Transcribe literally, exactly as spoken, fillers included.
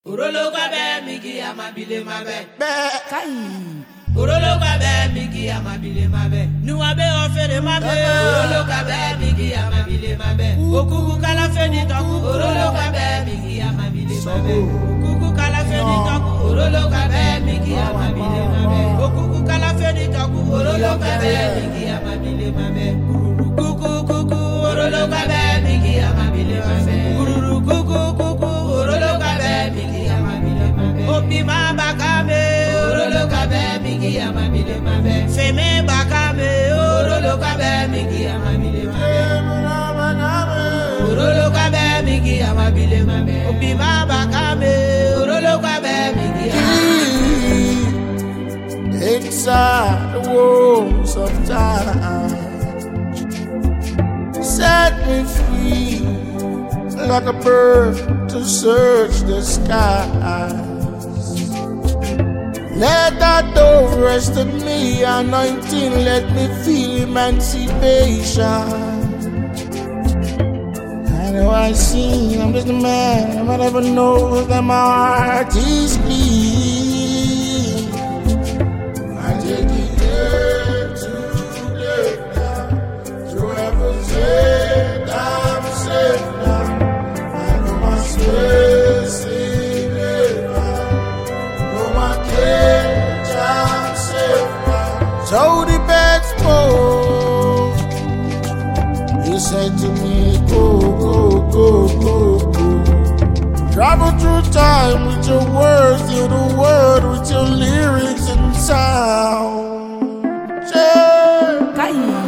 Urolo kwa be miki amabile mabe. Be kai. Urolo kwa be miki amabile mabe. Nuwa be ofere mabe. Urolo kwa be miki amabile mabe. Okuku kala feni taku. Urolo kwa be miki amabile mabe. Okuku kala feni taku. Urolo kwa be miki amabile mabe. Okuku kala feni taku. Urolo kwa be miki amabile mabe. Kuku kuku urolo kwa be miki amabile mabe. Kururu kuku kuku. Urolo kwa be miki amabile mabe. Opi ma bakame. Urolo kwa be miki amabile mabe. Feme bakame. Urolo kwa be miki amabile mabe. Urolo kwa be miki amabile mabe. Opi ma bakame. Urolo kwa be miki amabile mabe. Inside the walls of time, set me free like a bird to search the skies. Let that dove rest in me, anointing, let me feel emancipation. I know I see, I'm just a man, but never know that my heart is clean. I take it day to day now, to represent I'm safe now. I know my space in it now, know my cage I'm safe now. So the bed's full. He said to me, go, go, go, go, go. Travel through time with your words, through the world with your lyrics and sound. Yeah. Kai.